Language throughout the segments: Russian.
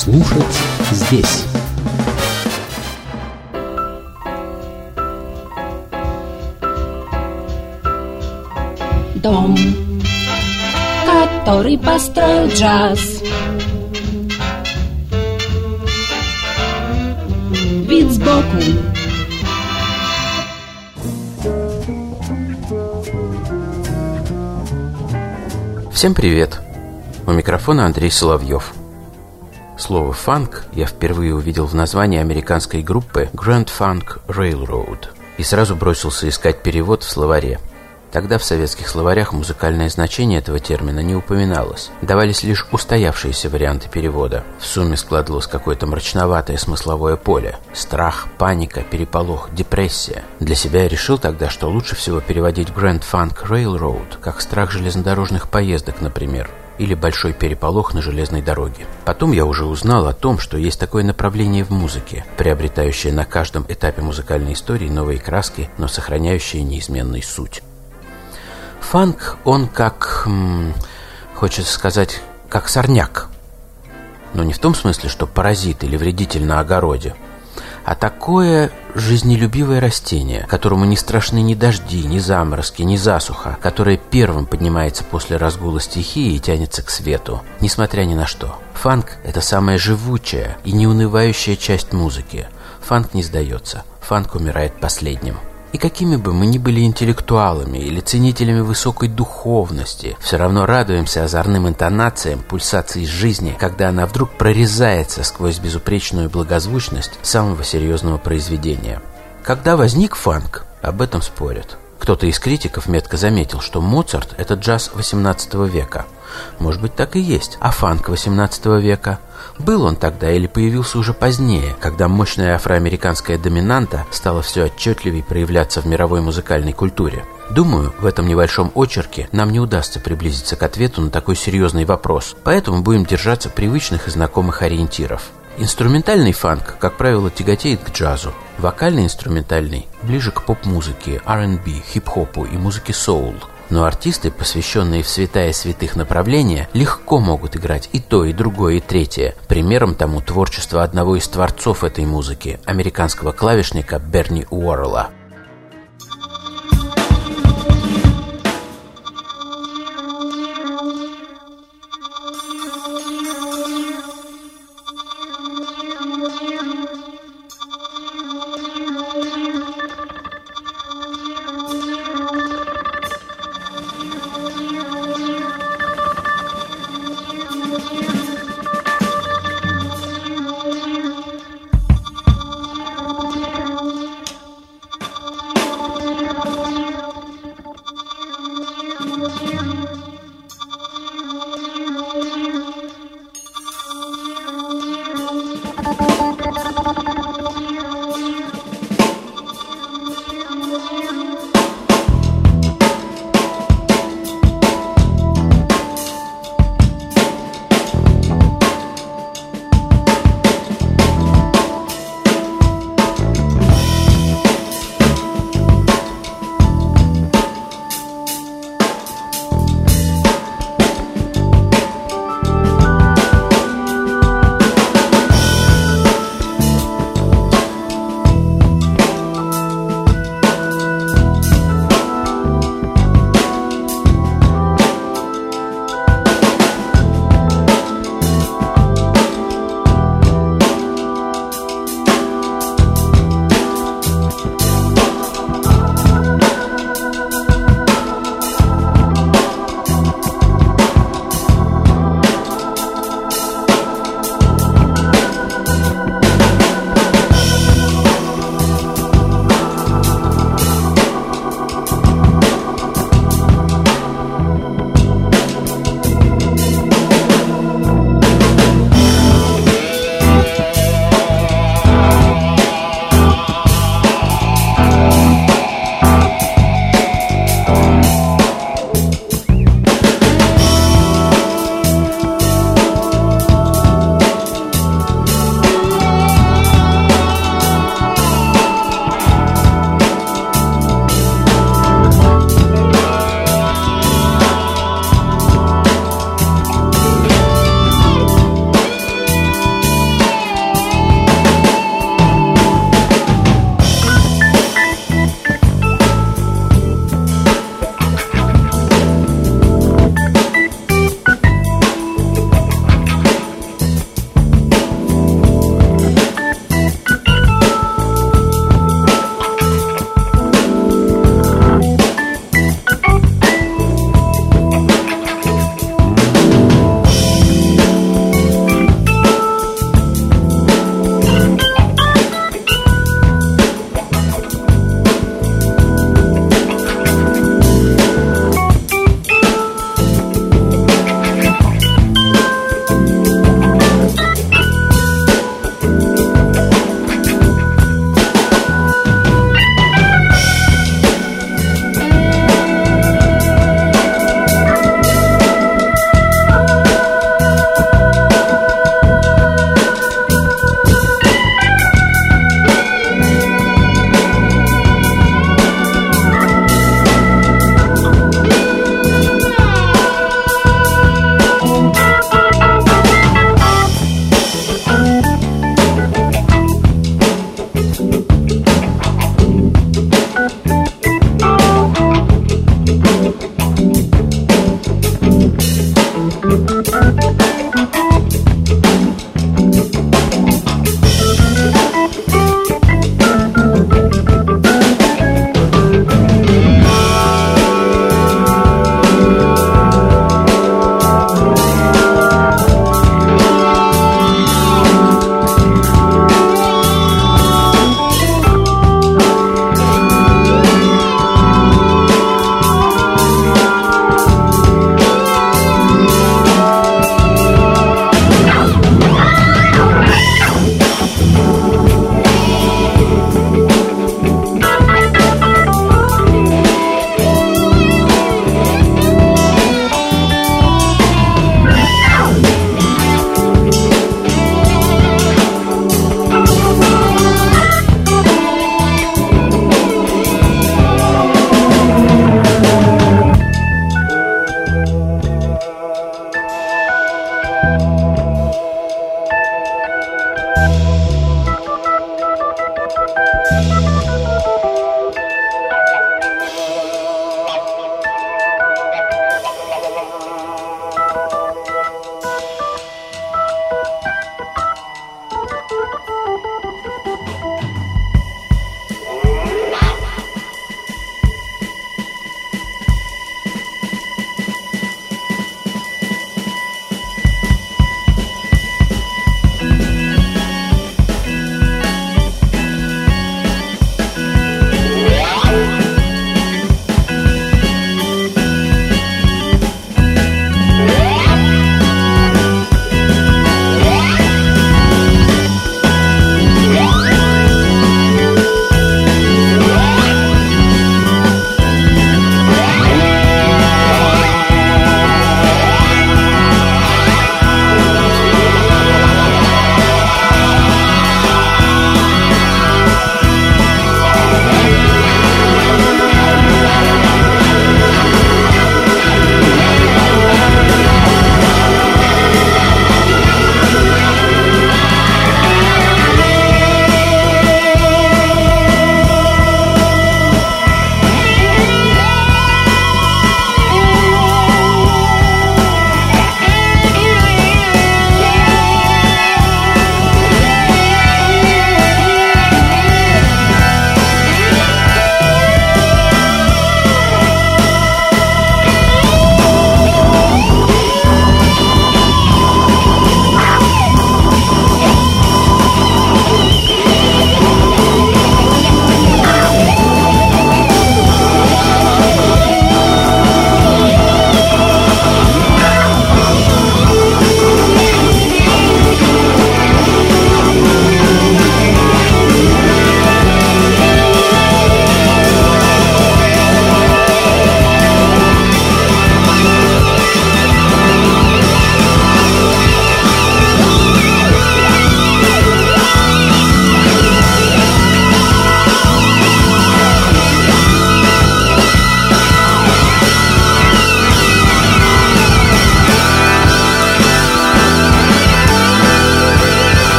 слушать здесь. Дом, который построил джаз, вид сбоку. Всем привет! У микрофона Андрей Соловьев. Слово «фанк» я впервые увидел в названии американской группы Grand Funk Railroad и сразу бросился искать перевод в словаре. Тогда в советских словарях музыкальное значение этого термина не упоминалось. Давались лишь устоявшиеся варианты перевода. В сумме складывалось какое-то мрачноватое смысловое поле. Страх, паника, переполох, депрессия. Для себя я решил тогда, что лучше всего переводить Grand Funk Railroad как страх железнодорожных поездок, например, или большой переполох на железной дороге. Потом я уже узнал о том, что есть такое направление в музыке, приобретающее на каждом этапе музыкальной истории новые краски, но сохраняющее неизменную суть. Фанк, он как, хочется сказать, как сорняк. Но не в том смысле, что паразит или вредитель на огороде, а такое жизнелюбивое растение, которому не страшны ни дожди, ни заморозки, ни засуха, которое первым поднимается после разгула стихии и тянется к свету, несмотря ни на что. Фанк – это самая живучая и неунывающая часть музыки. Фанк не сдается, фанк умирает последним. И какими бы мы ни были интеллектуалами или ценителями высокой духовности, все равно радуемся озорным интонациям, пульсации жизни, когда она вдруг прорезается сквозь безупречную благозвучность самого серьезного произведения. Когда возник фанк, об этом спорят. Кто-то из критиков метко заметил, что Моцарт – это джаз XVIII века. Может быть, так и есть. А фанк XVIII века? Был он тогда или появился уже позднее, когда мощная афроамериканская доминанта стала все отчетливее проявляться в мировой музыкальной культуре? Думаю, в этом небольшом очерке нам не удастся приблизиться к ответу на такой серьезный вопрос, поэтому будем держаться привычных и знакомых ориентиров. Инструментальный фанк, как правило, тяготеет к джазу. Вокально-инструментальный ближе к поп-музыке, R&B, хип-хопу и музыке соул. Но артисты, посвященные в святая святых направления, легко могут играть и то, и другое, и третье. Примером тому творчество одного из творцов этой музыки, американского клавишника Берни Уоррелла.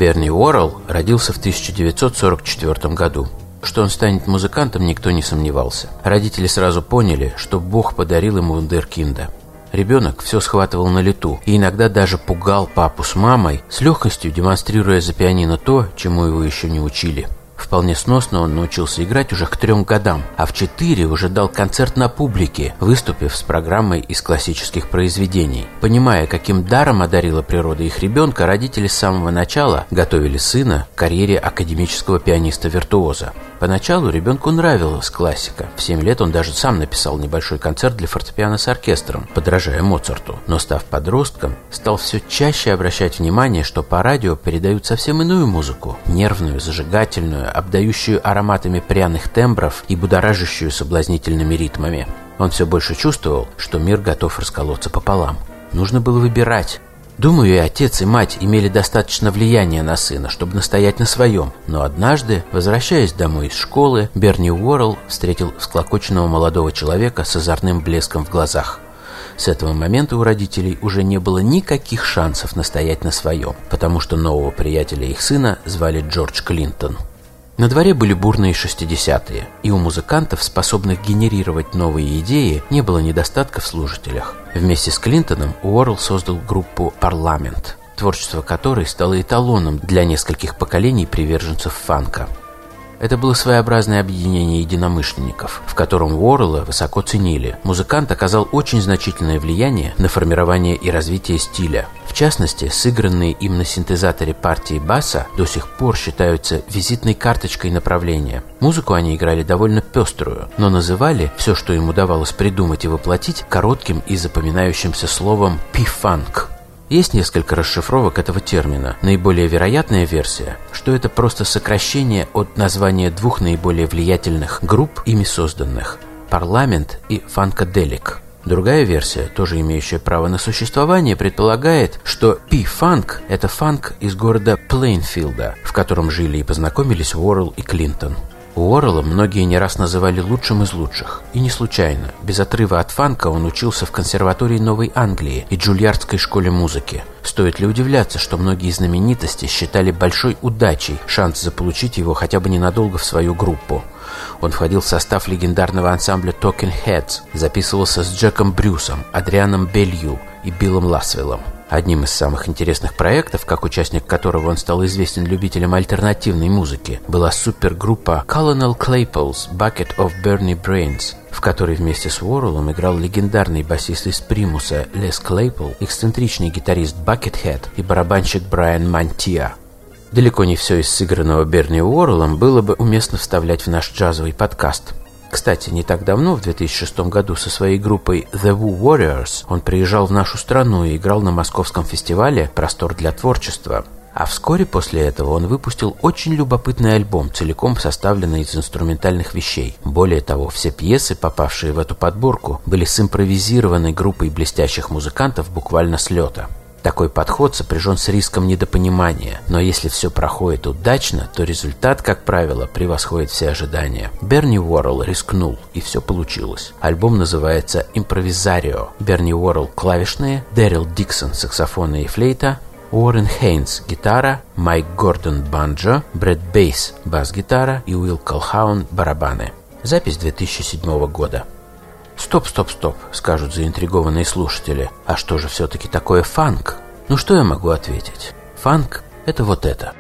Берни Уоррелл родился в 1944 году. Что он станет музыкантом, никто не сомневался. Родители сразу поняли, что Бог подарил ему вундеркинда. Ребенок все схватывал на лету и иногда даже пугал папу с мамой, с легкостью демонстрируя за пианино то, чему его еще не учили. Вполне сносно он научился играть уже к 3 годам, а в 4 уже дал концерт на публике, выступив с программой из классических произведений. Понимая, каким даром одарила природа их ребенка, родители с самого начала готовили сына к карьере академического пианиста-виртуоза. Поначалу ребенку нравилась классика. В 7 лет он даже сам написал небольшой концерт для фортепиано с оркестром, подражая Моцарту. Но став подростком, стал все чаще обращать внимание, что по радио передают совсем иную музыку. Нервную, зажигательную, обдающую ароматами пряных тембров и будоражащую соблазнительными ритмами. Он все больше чувствовал, что мир готов расколоться пополам. Нужно было выбирать. Думаю, и отец, и мать имели достаточно влияния на сына, чтобы настоять на своем. Но однажды, возвращаясь домой из школы, Берни Уоррелл встретил всклокоченного молодого человека с озорным блеском в глазах. С этого момента у родителей уже не было никаких шансов настоять на своем, потому что нового приятеля их сына звали Джордж Клинтон. На дворе были бурные 60-е, и у музыкантов, способных генерировать новые идеи, не было недостатка в слушателях. Вместе с Клинтоном Уоррелл создал группу «Парламент», творчество которой стало эталоном для нескольких поколений приверженцев фанка. Это было своеобразное объединение единомышленников, в котором Уоррелла высоко ценили. Музыкант оказал очень значительное влияние на формирование и развитие стиля. В частности, сыгранные им на синтезаторе партии баса до сих пор считаются визитной карточкой направления. Музыку они играли довольно пеструю, но называли все, что им удавалось придумать и воплотить, коротким и запоминающимся словом «P-Funk». Есть несколько расшифровок этого термина. Наиболее вероятная версия, что это просто сокращение от названия 2 наиболее влиятельных групп, ими созданных – «Парламент» и «Фанкаделик». Другая версия, тоже имеющая право на существование, предполагает, что P-Funk – это фанк из города Плейнфилда, в котором жили и познакомились Уоррелл и Клинтон. Уоррелла многие не раз называли лучшим из лучших. И не случайно. Без отрыва от фанка он учился в консерватории Новой Англии и Джульярдской школе музыки. Стоит ли удивляться, что многие знаменитости считали большой удачей шанс заполучить его хотя бы ненадолго в свою группу. Он входил в состав легендарного ансамбля Talking Heads, записывался с Джеком Брюсом, Адрианом Белью и Биллом Ласвеллом. Одним из самых интересных проектов, как участник которого он стал известен любителям альтернативной музыки, была супергруппа Colonel Claypole's Bucket of Burning Brains, в которой вместе с Уорреллом играл легендарный басист из Примуса Лес Клейпол, эксцентричный гитарист Buckethead и барабанщик Брайан Мантия. Далеко не все из сыгранного Берни Уорреллом было бы уместно вставлять в наш джазовый подкаст. Кстати, не так давно, в 2006 году, со своей группой The Woo Warriors он приезжал в нашу страну и играл на московском фестивале «Простор для творчества». А вскоре после этого он выпустил очень любопытный альбом, целиком составленный из инструментальных вещей. Более того, все пьесы, попавшие в эту подборку, были симпровизированы группой блестящих музыкантов буквально с лета. Такой подход сопряжен с риском недопонимания, но если все проходит удачно, то результат, как правило, превосходит все ожидания. Берни Уоррелл рискнул, и все получилось. Альбом называется «Импровизарио». Берни Уоррелл – клавишные, Дэрил Диксон – саксофоны и флейта, Уоррен Хейнс – гитара, Майк Гордон – банджо, Брэд Бейс – бас-гитара и Уилл Колхаун – барабаны. Запись 2007 года. Стоп, скажут заинтригованные слушатели. А что же все-таки такое фанк? Ну что я могу ответить? Фанк – это вот это.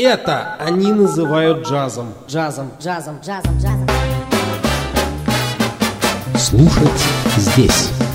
это они называют джазом. Джазом, джазом, джазом, джазом. Слушать здесь.